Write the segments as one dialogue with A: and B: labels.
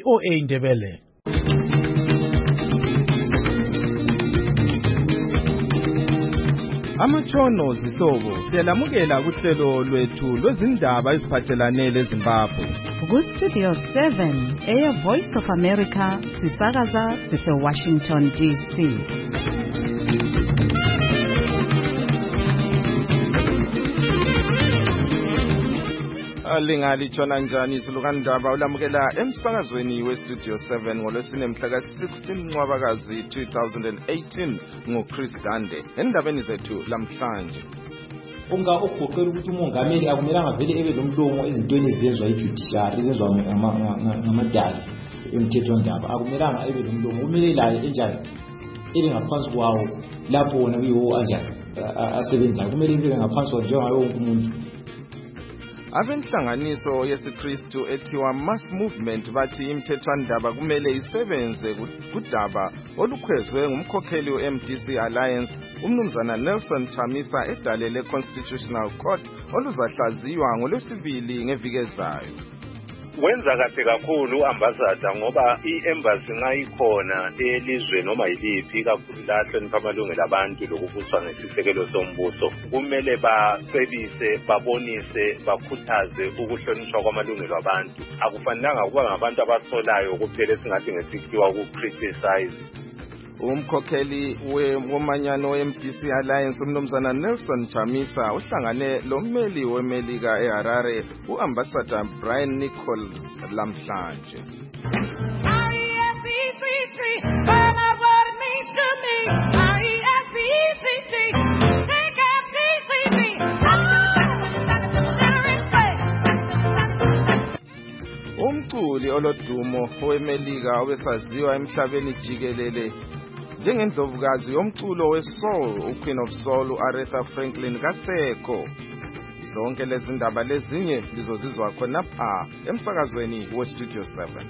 A: VOA Ndebele. Amatshono zihlobo siyalamukela kuhlelo lwethu lwezindaba eziphathelane leZimbabwe.
B: Ku-Studio 7 Air Voice of America sisakaza sise-Washington DC.
A: Lingali tshona njani silukandaba ulamukela emsakazweni weStudio 7 ngolwesine mhla ka-16 Ncwabakazi 2018 nguChris Dande endabeni zethu lamhlanje.
C: Ugoqela ukuthi umongameli akumelanga vele ebe lomlomo ezintweni ezenzwa ijudiciary ezenzwa ngamadala emthethwandaba, akumelanga ebe lomlomo, kumele laye enjani ebe ngaphansi kwawo lapho wona kuyiwo anjani asebenzayo, kumele ebe ngaphansi kwawo njengayo wonke umuntu.
A: Abenhlanganiso yesiKristu ethiwa Mass Movement bathi imithethwandaba kumele isebenze kudaba olukhwezwe ngumkhokheli we-MDC Alliance umnumzana Nelson Chamisa edale le-Constitutional Court oluzahlaziywa ngolwesibili ngeviki ezayo.
D: Wenza kahle kakhulu ambassador ngoba i-embassy ngayikhona elizwe noma yiliphi kakhulu lahlonipha amalungelo abantu lokubuswa ngesisekelo sombuso kumele bacebise, babonise, bakhuthaze ukuhlonishwa kwamalungelo abantu. Akufanelanga kuba ngabantu abasolayo kuphela esingathi ngesikhiwa uku-criticize.
A: Umkhokheli womanyano we-MDC Alliance umnumzana Nelson Chamisa uhlangane lommeli weMelika eHarare uambassador Brian Nichols lamhlanje. Umculi olodumo weMelika obesaziwa emhlabeni jikelele njengendlovukazi yomculo we-soul uQueen of Soul uAretha Franklin kasekho. Zonke lezi ndaba lezinye lizozizwa khonapha emsakazweni weStudio 7.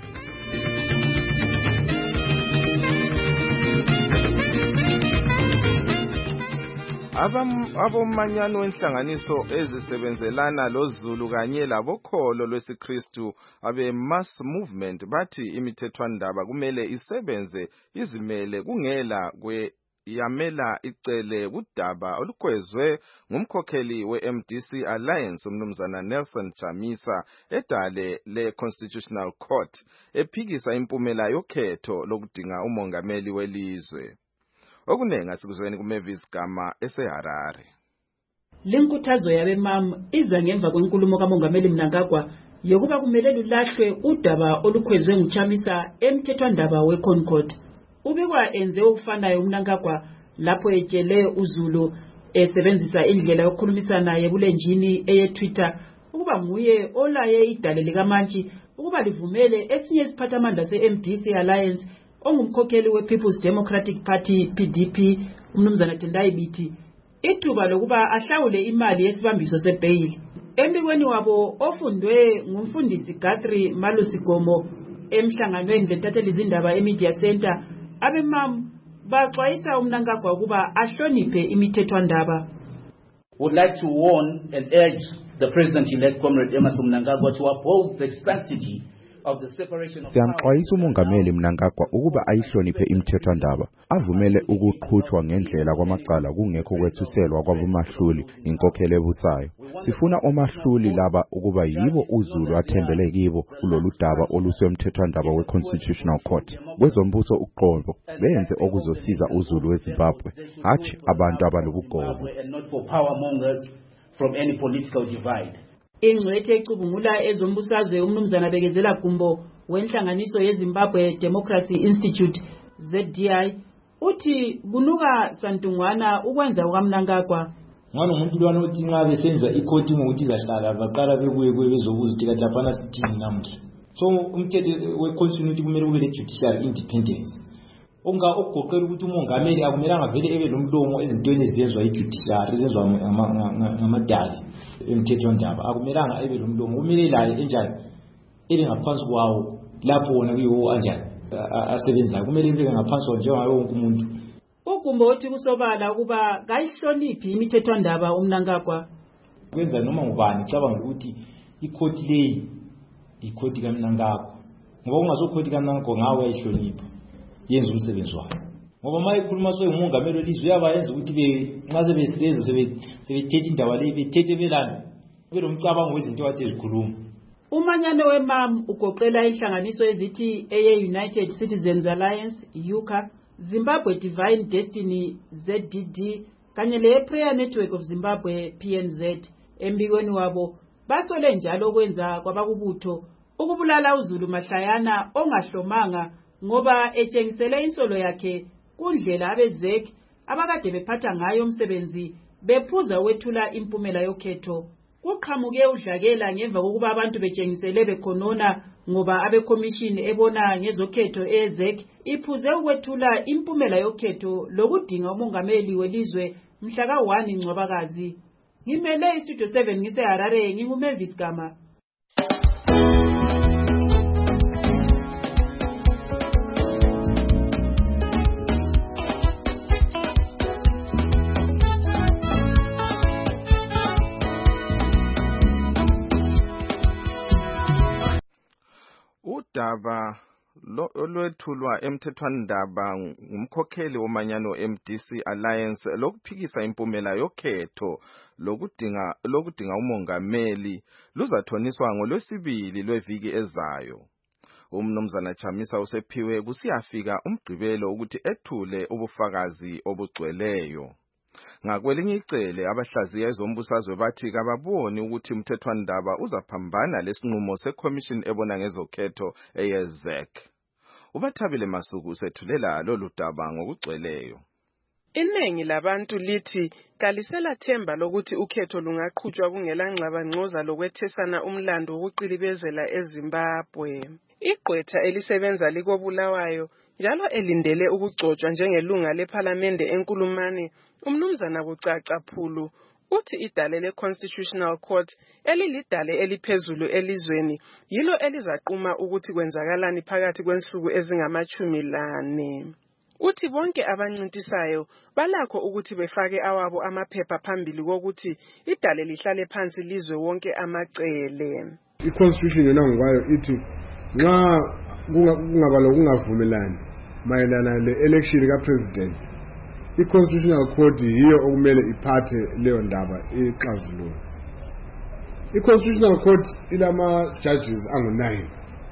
A: Abomanyano wenhlanganiso ezisebenzelana loZulu kanye labokholo lwesiKristu abe-Mass Movement bathi imithethwandaba kumele isebenze izimele kungela yamela icele kudaba olukhwezwe ngumkhokheli we-MDC Alliance umnumzana Nelson Chamisa edale le-Constitutional Court ephikisa impumela yokhetho lokudinga umongameli welizwe. Okunenga sikuzweni kuMavis Gama eseHarare.
E: Lenkuthazo yabemama iza ngemva kwenkulumo kaMongameli Mnangagwa yokuba kumele lulahlwe udaba olukhwezwe nguChamisa emthethwandaba weConcord. Ubikwa enze okufanayo uMnangagwa lapho etshele uZulu esebenzisa indlela yokukhulumisana yebulenjini eyeTwitter ukuba nguye olaye idale likaMantshi ukuba livumele esinye isiphathamandla se-MDC Alliance ongumkhokheli we-People's Democratic Party PDP umnumzana Tendai Biti ithuba lokuba ahlawule imali yesibambiso sebhayili. Embikweni wabo ofundwe ngumfundisi Guthrie Malusigomo emhlanganweni lentatheli izindaba eMedia Center, abemam baxwayisa uMnangagwa ukuba ahloniphe imithethwandaba.
F: Would like to warn and urge the President-elect Comrade Emmerson Mnangagwa to uphold the sanctity.
G: Siyamxwayisa umongameli Mnangagwa ukuba ayihloniphe imithethwandaba, avumele ukuqhutshwa ngendlela kwamacala kungekho kwethuselwa kwabomahluli inkokhelo ebusayo. Sifuna omahluli laba ukuba yibo uZulu athembele kibo kulolu daba olusemthethwandaba we-Constitutional Court. Kwezombuso uqobo benze okuzosiza uZulu weZimbabwe, hathi abantu abalobugobo.
E: Ingcwethe ecubungula ezombusazwe umnumzana Bekezela Gumbo wenhlanganiso yeZimbabwe Democracy Institute ZDI uthi kunuka santungwana ukwenza kwaMnangagwa.
C: Ngani umuntu lwana uthi nxa besenza ikhoti ngokuthi zahlala baqala bekuye bezobuza ukuthi kahlapana sithini namhla. So umthetho weConstitution kumele kube le-judicial independence. Ogoqela ukuthi umongameli akumelanga vele ebe lomlomo ezintweni ezenzwa ijudiciary ezenzwa ngamadala emthethwandaba, akumelanga ebe lomlomo, kumele laye enjani ebe ngaphansi kwawo lapho wona kuyiwo anjani asebenzayo, kumele ebe ngaphansi kwawo njengayo wonke umuntu.
E: Ugumbo uthi kusobala ukuba kayihloniphi imithethwandaba uMnangagwa.
C: Kwenza noma ngubani cabanga ukuthi ikhoti leyi ikhoti kaMnangagwa ngoba ungazokhwethi kananko ngawe ayihlonipha yenza umsebenzi wayo ngoba mayikhuluma soyumongameli welizwe uyabayenza ukuthi nxa sebesebenza sebethethe indaba le bethethe belani belomcabango wezinto kade ezikhuluma.
E: Umanyano weMAM ugoqela inhlanganiso ezithi United Citizens Alliance UCA, Zimbabwe Divine Destiny ZDD kanye le-Prayer Network of Zimbabwe PNZ. Embikweni wabo basole njalo ukwenza kwabakubutho ukubulala uZulu Mahlayana ongahlomanga ngoba etshengisele insolo yakhe kundlela abezek abakade bephatha ngayo umsebenzi bephuza wethula impumela yokhetho. Kuqhamuke udlakela ngemva kokuba abantu betshengisele bekhonona ngoba abekhomishini ebona ngezokhetho ezek iphuze ukwethula impumela yokhetho lokudinga umongameli welizwe mhla ka-1 Ncwabakazi. Ngimele iStudio 7 ngiseHarare, nginguMavis Gama.
A: Udaba olwethulwa emthethwandaba ngumkhokheli womanyano MDC Alliance lokuphikisa impumela yokhetho lokudinga umongameli luzathoniswa ngoLwesibili lweviki ezayo. Umnumzana Chamisa usephiwe kusiyafika umgqibelo ukuthi ethule ubufakazi obugcweleyo. Ngakwelinye icele abahlaziya ezombusazwe bathi kababoni ukuthi umthethwandaba uzaphambana lesinqumo seCommission ebona ngezokhetho eyezek. Ubathabile Masuku usethulela lolu daba ngokugcweleyo.
H: Iningi labantu lithi kalisela themba lokuthi ukhetho lungaqhutshwa kungela ngxabangxoza lokwethesana umlando wokuqilibezela eZimbabwe. Igqwetha elisebenza likobulawayo njalo elindele ukugcotshwa njengelunga lePhalamende eNkulumane, umnumzana Bucaca Phulu uthi idale le-Constitutional Court elilidale eliphezulu elizweni yilo elizaquma ukuthi kwenzakalani phakathi kwensuku ezingama-14. Uthi bonke abancintisayo balakho ukuthi befake awabo amaphepha phambili kokuthi idale lihlale phansi lizwe wonke amacele.
I: I-Constitution yona ngokwayo ithi nxa kungaba lokungavumelani mayelana le-election ka-president, i-Constitutional Court yiyo okumele iphathe leyo ndaba ixazulule. I-Constitutional Court ilama-judges angu-9.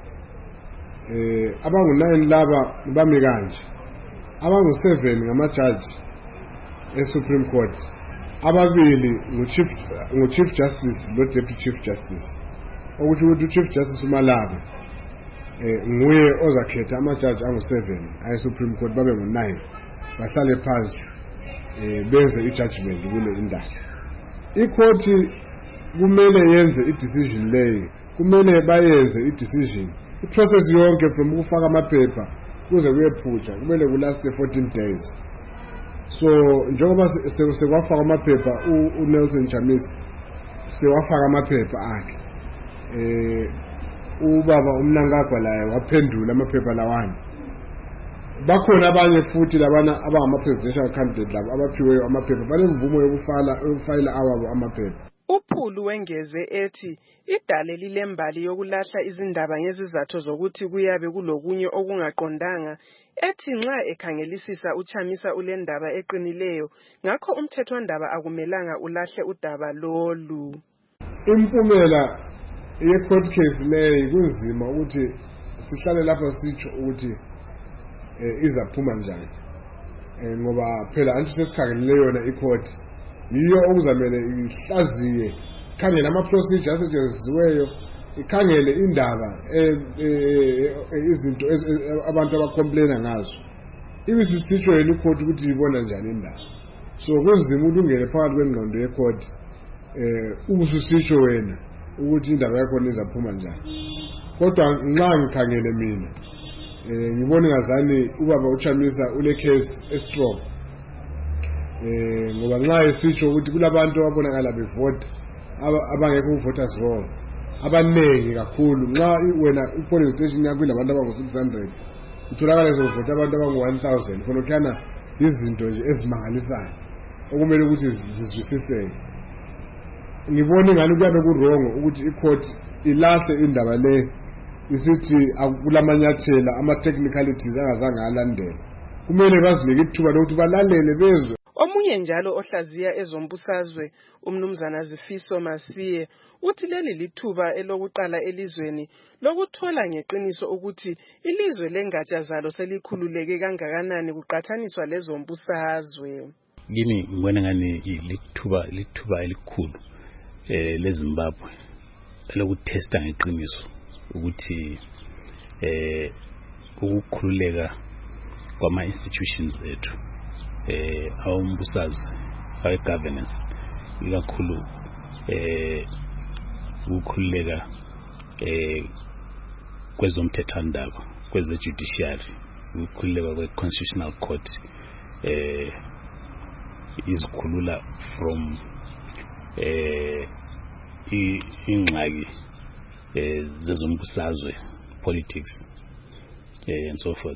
I: Abangu-9 laba bami kanje. Abangu-7 ngama-judge e-Supreme Court. Ababili ngu-Chief Justice lo-Deputy Chief Justice. Ukuthi uChief Justice uMalaba nguye ozakhetha ama-judge angu-7 ayi-Supreme Court babe ngu-9 bahlale phansi benze i-judgment kule indaba. I-court kumele yenze i-decision leyo, kumele bayenze i-decision i-process yonke from ukufaka amaphepha kuze kuyephutha kumele kulaste 14 days. So njengoba sekwafaka amaphepha uNelson Chamisa sewafaka amaphepha akhe, ubaba uMnangagwa laye waphendula amaphepha lawana. Bakhona abanye futhi labana abangama-presidential candidate labo abaphiweyo amaphepha banemvumo yokufayila awabo amaphepha.
H: uPhulu wengeze ethi idale lilembali yokulahla izindaba ngezizathu zokuthi kuyabe kulokunye okungaqondanga, ethi nxa ekhangelisisa uChamisa ulendaba eqinileyo ngakho umthethwandaba akumelanga ulahle udaba lolu.
I: Impumela ye-court case leyo kunzima ukuthi sihlale lapha sitsho ukuthi izaphuma njani, ngoba phela anti sesikhangelele yona i-court yiyo okuzamele ihlaziye, ikhangele ama-procedure asetshenzisiweyo, ikhangele indaba izinto abantu abacomplaina ngazo, ibisisitsho yena i-court ukuthi ibona njani indaba. So kunzima ukuthi ungene phakathi kwengqondo ye-court ubususitsho wena ukuthi indaba yakhona izaphuma njani. Kodwa nxa ngikhangele mina ngibona ngazani ubaba uChamisa ule case estrong, ngoba nxa esitsho ukuthi kulabantu ababonakala bevota abangekho voters roll abaningi kakhulu. Nxa wena i-polling station yakho inabantu abangu-600 utholakala sokuvota abantu abangu-1000 khonokhana izinto nje ezimangalisayo okumele ukuthi zizwisiseke. Ngibona ingani kuyabe kurongo ukuthi i-court ilahle indaba le isithi akulamanyathela ama-technicalities angazange alandela. Kumele bazinike ithuba lokuthi balalele bezwe.
H: Omunye njalo ohlaziya ezombusazwe umnumzana Zifiso Masiye uthi leli lithuba elokuqala elizweni lokuthola ngeqiniso ukuthi ilizwe lengatsha zalo selikhululeke kangakanani kuqathaniswa lezombusazwe.
J: Kimi ngibona ngani lithuba elikhulu leZimbabwe lokutesta ngeqiniso ukuthi ukukhululeka kwama institutions ethu awumbusazwe awe-governance ikakhulu ukukhululeka kwezomthethwandaba kweze-judiciary ukukhululeka kwe-constitutional court izikhulula from ingxaki zezombusazwe politics and so forth.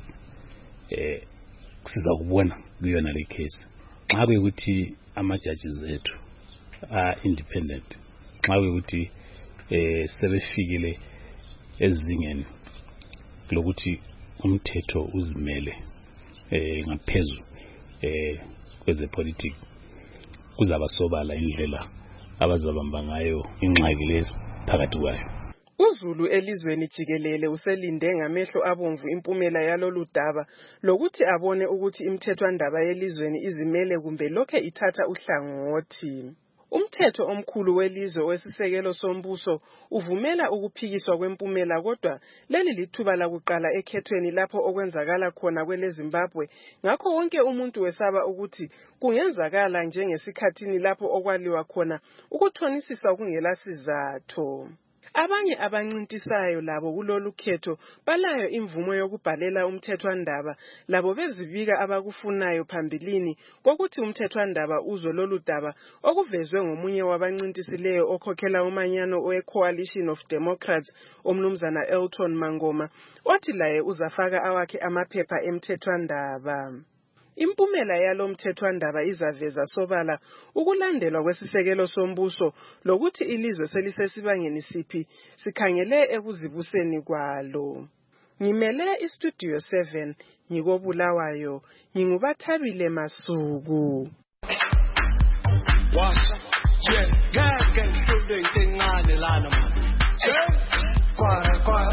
J: Siza kubona kuyona le case xa kuyukuthi ama-judges ethu independent, xa kuyukuthi sebefikile ezingeni lokuthi umthetho uzimele ngaphezulu kwezepolitiki, kuzaba sobala indlela abazabamba ngayo ingxaki lezi phakathi kwayo.
H: UZulu elizweni jikelele uselinde ngamehlo abomvu impumela yalolu daba lokuthi abone ukuthi imithethwandaba yelizweni izimele kumbe lokho ithatha uhlangothi. Umthetho omkhulu welizwe wesisekelo sombuso uvumela ukuphikiswa kwempumela, kodwa leli lithuba lakuqala ekhethweni lapho okwenzakala khona kweleZimbabwe. Ngakho wonke umuntu wesaba ukuthi kungenzakala njengesikhathini lapho okwaliwa khona ukuthonisisa kungela sizatho. Abanye abancintisayo labo kulolu khetho balayo imvumo yokubhalela umthethwandaba, labo bezibika abakufunayo phambilini kokuthi umthethwandaba uzwe lolu daba okuvezwe ngomunye wabancintisileyo okhokhela umanyano we-Coalition of Democrats omnumzana Elton Mangoma, othi laye uzafaka awakhe amaphepha emthethwandaba. Impumela yalo mthethwandaba izaveza sobala ukulandelwa kwesisekelo sombuso lokuthi ilizwe selisesibangeni siphi sikhangele ekuzibuseni kwalo. Ngimele iStudio 7 ngikobulawayo, ngingubathabile Masuku. Washa ngeke ngifune into encane lana manje. Kwa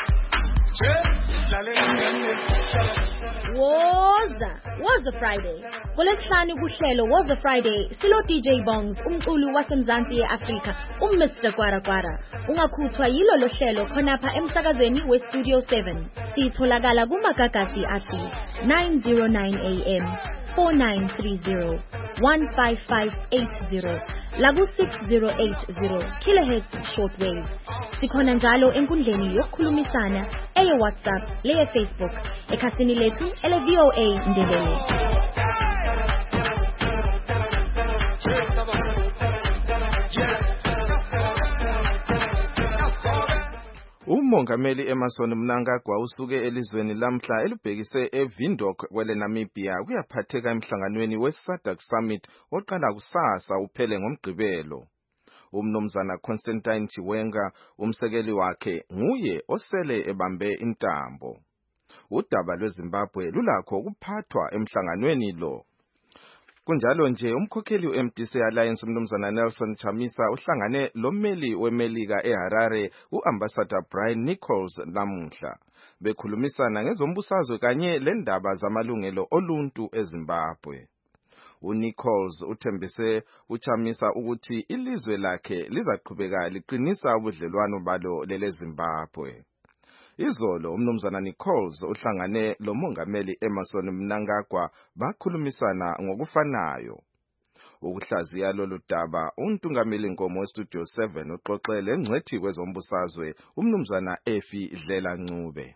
K: Woza Friday. Kulesihlanu kuhlelo Woza Friday silo DJ Bongs umculi wasemzansi yeAfrika Mr Kwara. Ungakhuthwa yilo lo hlelo khonapha emsakazweni weStudio 7. Sitholakala kumagagasi athi 909 AM 4930 15580 laku 6080 kilohertz shortwave. Sikhona njalo enkundleni yokukhulumisana WhatsApp, leye Facebook, ekhasini lethu ele VOA Ndebele.
A: Umongameli Emmerson Mnangagwa usuke elizweni lamhla elibhekise eVindhoek kwele Namibia kuyaphatheka emhlanganweni weSADC Summit oqala kusasa uphele ngomgqibelo. Umnumzana Constantine Chiwenga umsekeli wakhe nguye osele ebambe intambo. Udaba lweZimbabwe lulakho ukuphathwa emhlanganweni lo. Kunjalo nje umkhokheli weMDC Alliance umnumzana Nelson Chamisa uhlangane lommeli weMelika eHarare uAmbassador Brian Nichols namuhla. Bekhulumisana ngezombusazwe kanye lendaba zamalungelo oluntu eZimbabwe. uNichols uthembise uChamisa ukuthi ilizwe lakhe lizaqhubeka liqinisa ubudlelwano balo leleZimbabwe. Izolo umnumzana Nichols uhlangane lomongameli Emmerson Mnangagwa bakhulumisana ngokufanayo. Ukuhlaziya lolu daba untungameli Nkomo weStudio 7 uxoxele ngcwethi kwezombusazwe umnumzana Efi Dlela Ncube.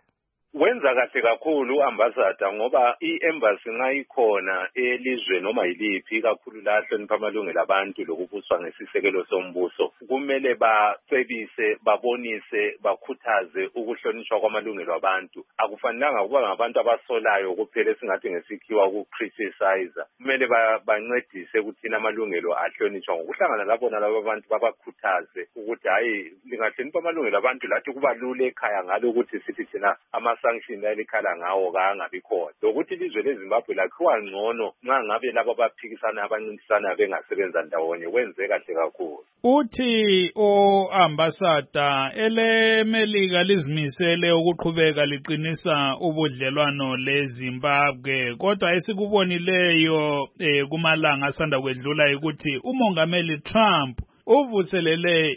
D: Wenza kahle kakhulu ambassador ngoba i-embassy nxa ikhona elizwe noma yiliphi kakhulu la hlonipha amalungelo abantu lokubuswa ngesisekelo sombuso kumele bacebise babonise bakhuthaze ukuhlonishwa kwamalungelo abantu akufanelanga kuba ngabantu abasolayo kuphela esingathi ngesikhiwa ukukriticize kumele bancedise ukuthi amalungelo ahlonishwa ngokuhlangana labona labo abantu babakhuthaze ukuthi hayi lingahlonipha amalungelo abantu lathi kuba lula ekhaya ngalo ukuthi sithi thina sanction elikhala ngawo kangabi khona lokuthi ilizwe leZimbabwe lakhiwa ngcono nxa ngabe labo abaphikisana abancintisana bengasebenza ndawonye wenze kahle kakhulu.
L: Uthi o-ambassador eleMelika lizimisele ukuqhubeka liqinisa ubudlelwano leZimbabwe kodwa esikubonileyo kumalanga asanda kwedlula ukuthi umongameli Trump uvuselele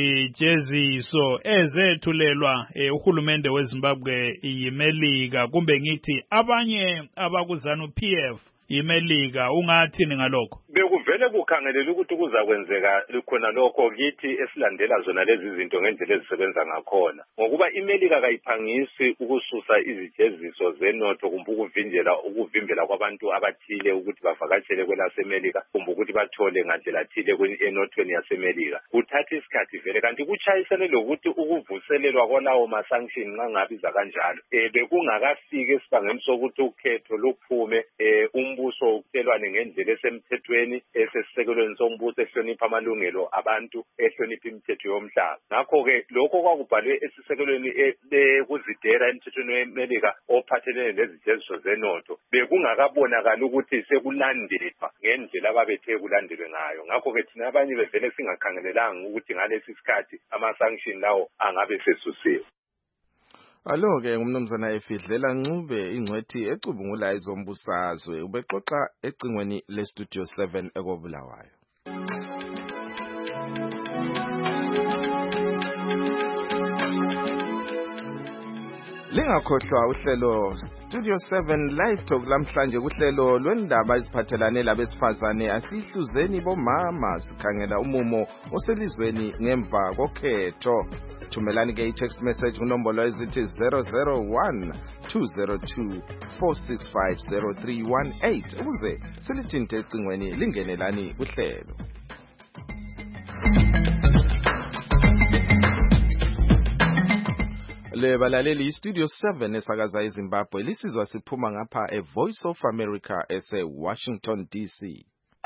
L: izijeziso ezethulelwa uhulumende weZimbabwe yiMelika kumbe ngithi abanye abakuzanu PF yiMelika ungathini ngalokho?
D: Bekuvele kukhangelela ukuthi kuzakwenzeka khona lokho kithi esilandela zona lezi zinto ngendlela ezisebenza ngakhona ngokuba iMelika kayiphangisi ukususa izijeziso zenotho kumbe ukuvimbela kwabantu abathile ukuthi bavakatshele kwelaseMelika kumbe ukuthi bathole ngandlela thile enothweni yaseMelika kuthatha isikhathi vele kanti kuchayisene lokuthi ukuvuselelwa kwalawo ma-sanction nxa ngabiza kanjalo bekungakafiki esibangeni sokuthi ukhetho luphume umbuso ukutelwane ngendlela esemthethweni esesisekelweni sombuso ehlonipha amalungelo abantu ehlonipha imithetho yomhlaba ngakho-ke lokho kwakubhalwe esisekelweni kuzidera emthethweni weMelika ophathelene nezijeziso zenotho bekungakabonakali ukuthi sekulandelwa ngendlela ababethe kulandelwe ngayo ngakho-ke thina abanye bevele singakhangelelanga ukuthi ngalesi sikhathi ama-sanction lawo angabe sesusiwe.
A: Alo-ke ngumnumzana Efidlela Ncube ingcwethi ecubungula izombusazwe ubexoxa ecingweni leStudio 7 ekobulawayo. Lingakhohlwa uhlelo Studio 7 Live Talk lamhlanje kuhlelo lwendaba eziphathelane labesifazane asihluzeni bomama sikhangela umumo oselizweni ngemva kokhetho. Thumelani ke i-text message kunombolo ezithi 001 202 465 0318 ukuze silithinte ecingweni lingenelani kuhlelo. Le balaleli iStudio 7 esakaza eZimbabwe lisizwa siphuma ngapha eVoice of America ese-Washington DC.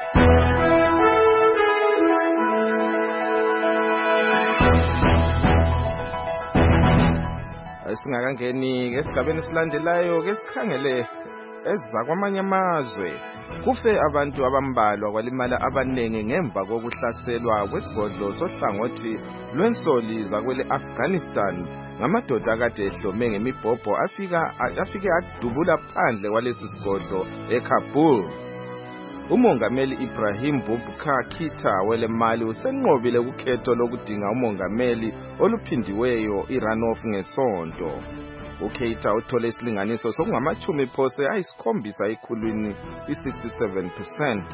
A: Singakangeni esigabeni esilandelayo ke sikhangele ezakwamanye amazwe kufe abantu abambalwa kwalimala abanengi ngemva kokuhlaselwa kwesigodlo sohlangothi lwensoli zakwele Afghanistan ngamadoda akade ehlome ngemibhobho afike adubula phandle kwalesi sigodlo eKabul. Umongameli Ibrahim Boubacar Keita welemali usenqobile ukhetho lokudinga umongameli oluphindiweyo irunoff ngesonto. uKeita uthole isilinganiso sokungamachumi phose ayisikhombisa ekhulwini i-67%.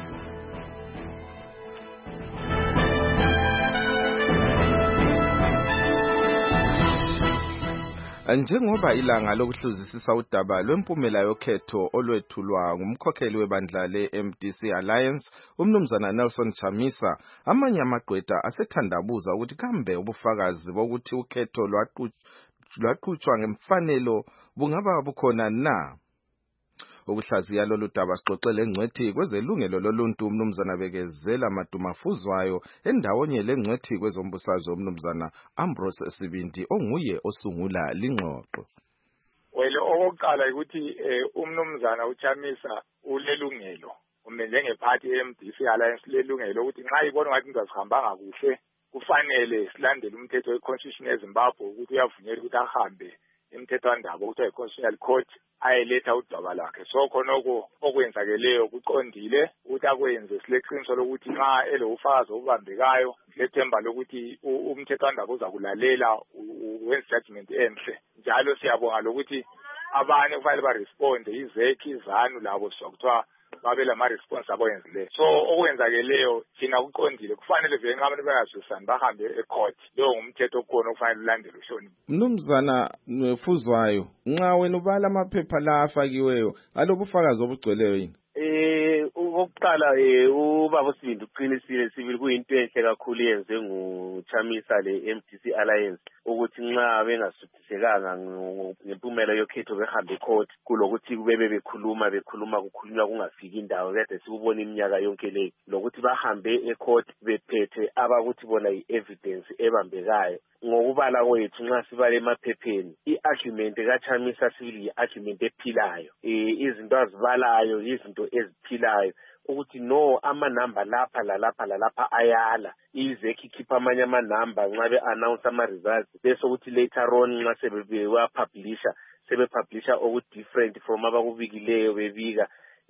A: Njengoba ilanga lokuhluzisisa udaba lwempumela yokhetho olwethulwa ngumkhokheli webandla le-MDC Alliance umnumzana Nelson Chamisa amanye amagqwetha asethandabuza ukuthi kambe ubufakazi bokuthi ukhetho lwaqhutshwa ngemfanelo bungaba bukhona na. Ukuhlaziya lolu daba sixoxele ngcwethi kwezelungelo loluntu umnumzana Bekezela Madumafuzwayo endawonye lengcwethi kwezombusazwe umnumzana Ambrose Sibindi onguye osungula lingxoxo.
M: Okokuqala ukuthi umnumzana uChamisa ulelungelo njengephathi ye-MDC Alliance lelungelo ukuthi nxa ibona ngathi into azihambanga kuhle kufanele silandele umthetho we-Constitution yeZimbabwe ukuthi uyavunyelwa ukuthi ahambe imthethwandaba okuthiwa yi-Constitutional Court ayeletha udaba lwakhe. So khonoko okwenzakeleyo kuqondile ukuthi akwenze sileqiniso lokuthi nxa elobufakazi obubambekayo lethemba lokuthi umthethwandaba uzakulalela wenze judgment enhle. Njalo siyabonga lokuthi abanye kufanele baresponde izekhi izanu labo sokuthiwa babe lama-response aboyenzileyo. So okwenzakeleyo thina kuqondile kufanele vele nxa abantu bengazwisani bahambe ecourt. Lowo ngumthetho okhona okufanele ulandele uhloniphe.
A: Mnumzana Fuzwayo, nxa wena ubala amaphepha la afakiweyo alobufakazi obugcweleyo yini?
N: Okokuqala ubaba uSibindi uqinisile sibili kuyinto enhle kakhulu yenze nguChamisa le MDC Alliance ukuthi nxa bengasuthisekanga ngempumela yokhetho behambe ecourt kulokuthi bebe bekhuluma kukhulunywa kungafiki indawo kade sikubona iminyaka yonke le lokuthi bahambe ecourt bephethe abakuthi bona i-evidence ebambekayo. Ngokubala kwethu nxa sibale emaphepheni i-argument kaChamisa sibili i-argument ephilayo, izinto azibalayo izinto eziphilayo ukuthi no amanamba lapha ayala ize ikhipha amanye amanamba nxa be-announce ama-results bese ukuthi later on nxa sebepublisha oku-different from abakubikileyo bebika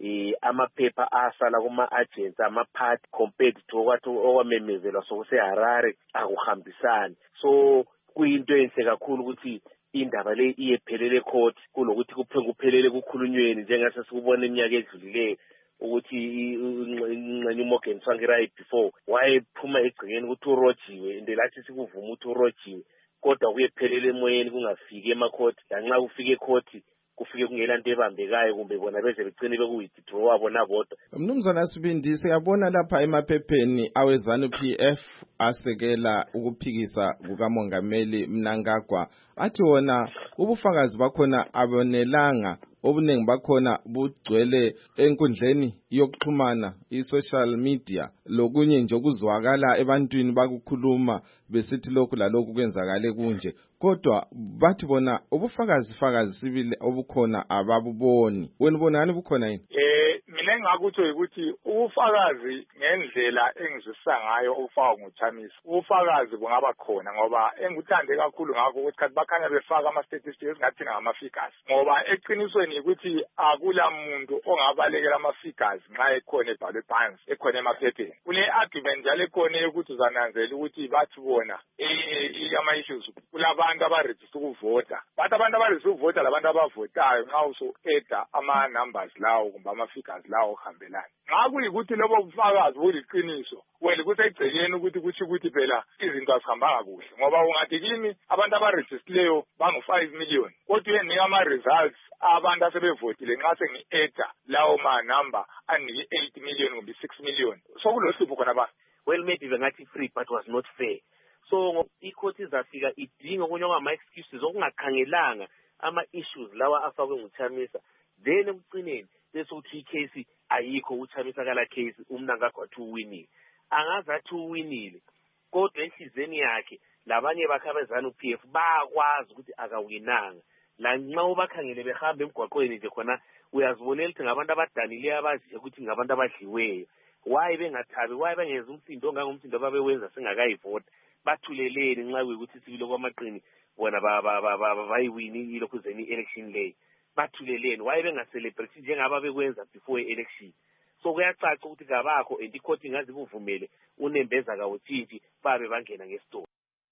N: amaphepha asala kuma-agents ama-party compared to okwamemezelwa sokuseHarare akuhambisani. So kuyinto enhle kakhulu ukuthi indaba le iyephelele court kulokuthi kuphelele kukhulunyweni njengase sikubona iminyaka edlulileyo ukuthi ingxenye uMorgan Tsvangirai before wayephuma egcekeni ukuthi urojiwe indelathi sikuvuma ukuthi urojiwe kodwa kuyephelele emoyeni kungafiki emacourt lanxa kufike ecourt kufike kungela nto ebambekayo kumbe bona beze begcine bekuwithdraw wabo nabodwa.
A: Mnumzana Sibindi siyabona lapha emaphepheni aweZANU-PF asekela ukuphikisa kukamongameli Mnangagwa athi wona ubufakazi bakhona abonelanga obuningi bakhona bugcwele enkundleni yokuxhumana i-social media lokunye nje okuzwakala ebantwini bakukhuluma besithi lokhu lalokhu kwenzakale kunje kodwa bathi bona ubufakazi sibili obukhona ababuboni. Wena ubonani bukhona yini?
M: Mina engakutsho ukuthi ubufakazi ngendlela engizwisa ngayo obufakwa nguChamisa ubufakazi bungaba khona ngoba engikuthande kakhulu ngakho ukuthi kathi bakhanya befaka ama-statistics esingathina ngama-figures ngoba eqinisweni ukuthi akula muntu ongabalekela ama-figures nxa ekhona ebhalwe phansi ekhona emaphepheni. Kule-argument njalo ekhona yokuthi uzananzela ukuthi bathi bona ama-issues kulabantu abarejista ukuvota bathi abantu abarejista ukuvota labantu abavotayo nxa usu-eda ama-numbers lawo kumbe ama-figures lawo ohambelana. Nxa kuyikuthi lobo bufakazi buliqiniso wena kusegcekeni ukuthi kusho ukuthi phela izinto azihambanga kuhle ngoba ungathi kimi abantu abarejistileyo bangu-5 million kodwa uyenika ama-results abantu asebevotile nxa sengi-eda lawo manamba aniki-8 million kumbe 6 million sokulohlupho khona ba.
N: Well, maybe bengathi free but was not fair. So icourt izafika idinga okunye okungama-excuses okungakhangelanga ama-issues lawa afakwe nguChamisa then ekugcineni bese uthi icase ayikho uChamisa kala case uMnangagwa athi uwinile angazi athi uwinile kodwa enhlizweni yakhe labanye bakhe abeZANU-PF bakwazi ukuthi akawinanga la nxa ubakhangele behamba emgwaqweni nje khona uyazibonela ukuthi ngabantu abadanileyo abaziyo ukuthi ngabantu abadliweyo. Why bengathabi why bengenza umsindo ongangomsindo ababewenza singakayivota bathuleleni nxa kuyikuthi sibilo kwamaqini bona bayiwini ilokhuzeni election lay bathuleleni why bengaselebrate njengaba bekwenza before election. So kuyacaca ukuthi kabakho and icourt ingazi kuvumele unembeza kawuthinti babe bangena ngesitolo.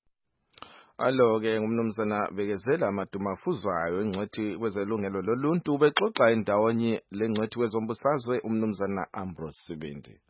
A: Alo-ke ngumnumzana Bekezela Maduma Fuzwayo ingcwethi kwezelungelo loluntu ubexoxa endawonye lengcwethi kwezombusazwe umnumzana Ambrose Sibindi.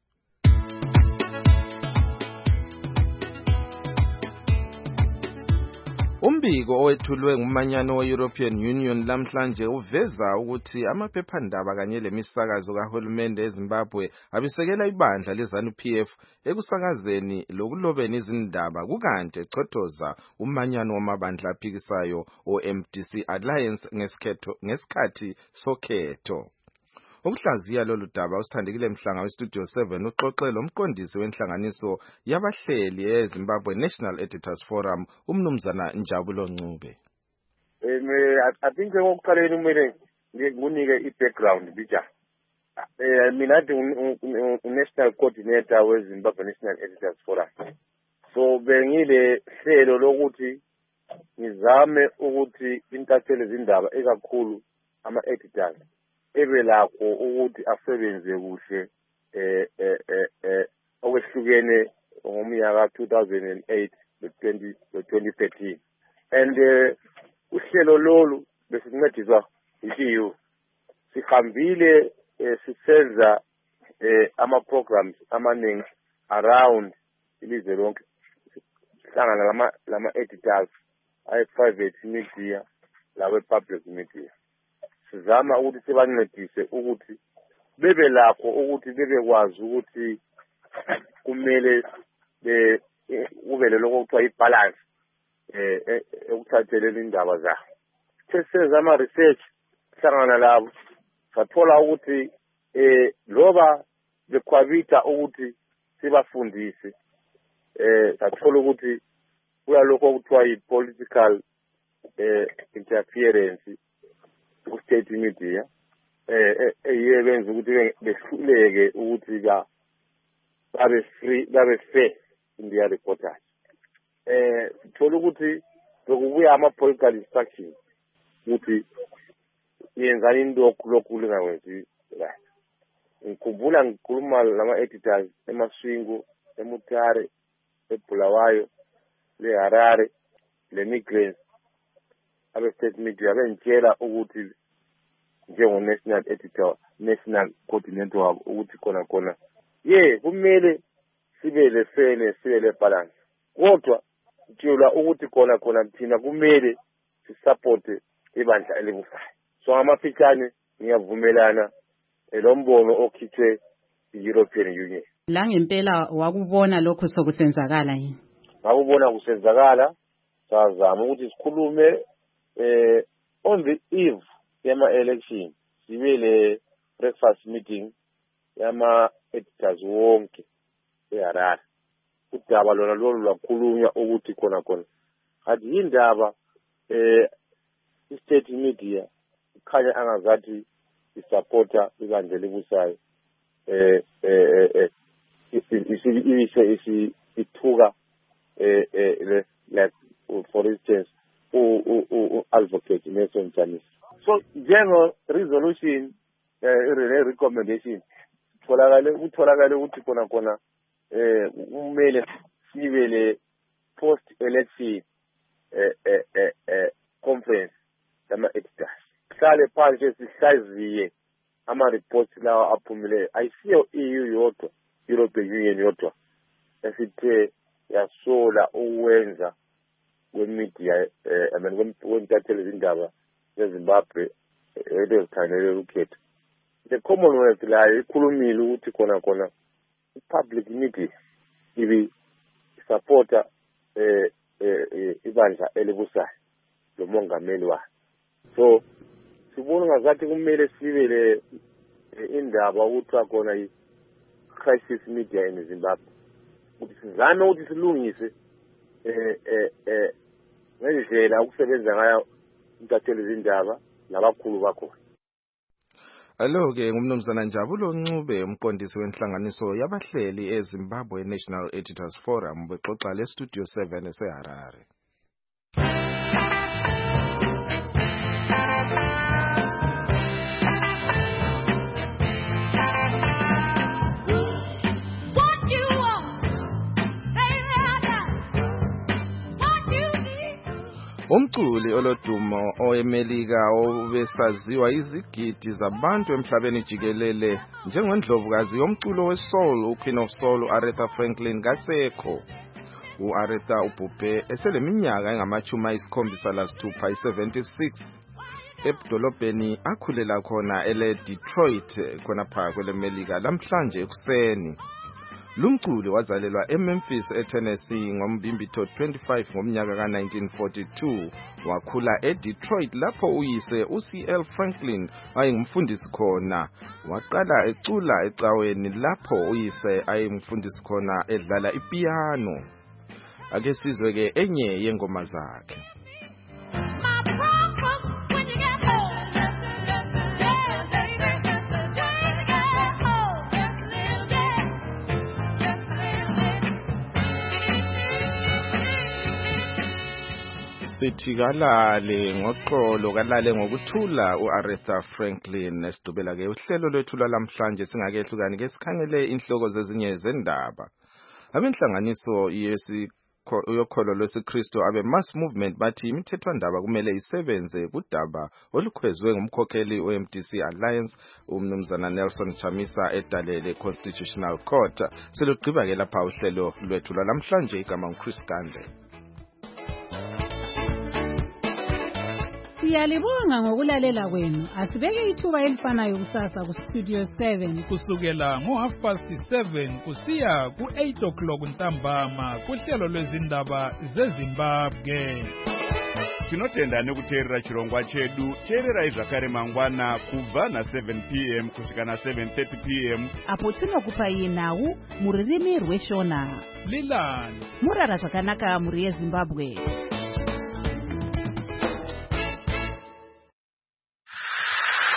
A: Umbiko owethulwe ngumanyano we-European Union lamhlanje uveza ukuthi amaphephandaba kanye lemisakazo kahulumende eZimbabwe abisekela ibandla leZANU-PF ekusakazeni lokulobeni izindaba kukanti echothoza umanyano wamabandla aphikisayo o-MDC Alliance ngesikhathi sokhetho. Ukuhlaziya lolu daba usithandekile Mhlanga weStudio 7 uxoxe lomqondisi wenhlanganiso yabahleli eZimbabwe National Editors Forum umnumzana Njabulo Ncube.
O: I think okuqaleni kumele ngikunike i-background bija. Mina national coordinator weZimbabwe National Editors Forum. So bengile hlelo lokuthi ngizame ukuthi intatheli zindaba ekakhulu ama-editors ebelakho ukuthi asebenze kuhle okwehlukene ngomnyaka 2008 2013 and uhlelo lolu besincediswa yiyo sihambile sisenza ama-programs amaningi around ilizwe lonke. Sihlangana lama-editors ayi-private media lawe-public media. Sizama ukuthi sibancedise ukuthi bebe lakho ukuthi bebekwazi ukuthi kumele kube lokho kuthiwa i-balance ekuthatheleni indaba zabo. Sesenza ama-research sihlangana labo sathola ukuthi loba bekhwabitha ukuthi sibafundise sathola ukuthi kuyalokho kuthiwa i-political interference ku-state media eyiye benza ukuthi behluleke ukuthi babe fair in their reportage. Sithola ukuthi bekubuya ama-political instructions ukuthi yenzani into lokhu lingakwenzi right. Ngikhumbula ngikhuluma lama-editors eMaswingo, eMutare, eBulawayo, leHarare, leMigrants, abe-state media bengitshela ukuthi njengo-national editor, national coordinator wabo ukuthi khona kumele sibe le-fairness, sibe le-balance. Kodwa ngitshela ukuthi khona thina kumele sisupporte ibandla elibusayo. So amafitshane ngiyavumelana lo mbono okhithwe i-European Union.
B: La ngempela wakubona lokho sokusenzakala yini?
O: Ngakubona kusenzakala, sazama ukuthi sikhulume on the eve yama-election sibe le breakfast meeting yama-editors wonke eHarare. Udaba lona lolu lwakhulunywa ukuthi khona ngathi yindaba i-state media ikhanya angazathi isupporta ibandla elibusayo ithuka like for instance advocate Nelson Chamisa. So njengo resolution recommendation utholakale ukuthi khona kumele sibe le post election conference yama-editors. Sihlale phansi sihlaziye ama-reports lawa aphumileyo. Ayisiyo EU yodwa, European Union yodwa esithe yasola ukwenza kwemedia kwentatheli izindaba zeZimbabwe ezikhangelwe ukhetho. The Commonwealth layo ikhulumile ukuthi khona i-public media ibi supporta ibandla elibusayo lo mongameli wayo. So sibona ngazathi kumele sibe le indaba ukuthi khona i-crisis media in Zimbabwe. Ukuthi sizame ukuthi silungise ngendlela ukusebenza ngayo intatheli izindaba labakhulu bakhona.
A: Alo-ke ngumnumzana Njabulo Ncube, umqondisi wenhlanganiso yabahleli eZimbabwe National Editors Forum, bexoxa le-Studio 7 eseHarare. Umculi olodumo owemelika obesaziwa izigidi zabantu emhlabeni jikelele njengendlovukazi yomculo wesoul uQueen of Soul uAretha Franklin kasekho. uAretha ubhubhe eseleminyaka engama-76 76 edolobheni akhulela khona ele-Detroit khonapha kwelemelika lamhlanje ekuseni. Lumculi wazalelwa eMemphis eTennessee ngoMbimbitho 25 ngomnyaka ka-1942 wakhula eDetroit lapho uyise uCL Franklin ayengumfundisi khona. Waqala ecula ecaweni lapho uyise ayengumfundisi khona edlala ipiano. Ake sizwe ke enye yengoma zakhe. Sithi kalale ngoxolo kalale ngokuthula uAretha Franklin. Esidubela ke uhlelo lwethu lamhlanje singakehlukani ke sikhangele inhloko zezinye zendaba. Abenhlanganiso yokholo lwesikristu abe-mass movement bathi imithethwandaba kumele isebenze kudaba olukhwezwe ngumkhokheli we-MDC Alliance umnumzana Nelson Chamisa edalele Constitutional Court. Selugqiba-ke lapha uhlelo lwethu lwalamhlanje, igama nguChris Gandle.
B: Siyalibonga ngokulalela kwenu. Asibeke ithuba elifanayo kusasa ku Studio 7
L: kusukela ngo7:30 kusiya ku8 ntambama kuhlelo lwezindaba zeZimbabwe.
P: Tinotenda nekuteerera chirongwa chedu. Teererai zvakare mangwana kubva na7 p.m. kusvika na7:30 p.m.
Q: apo tinokupai nhau mururimi rweshona.
L: Lilani
Q: murara zvakanaka muri yeZimbabwe.